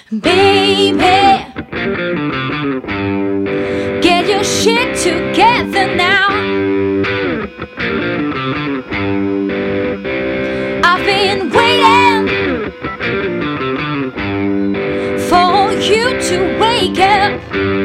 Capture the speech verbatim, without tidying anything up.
Baby, get your shit together now. I've been waiting for you to wake up.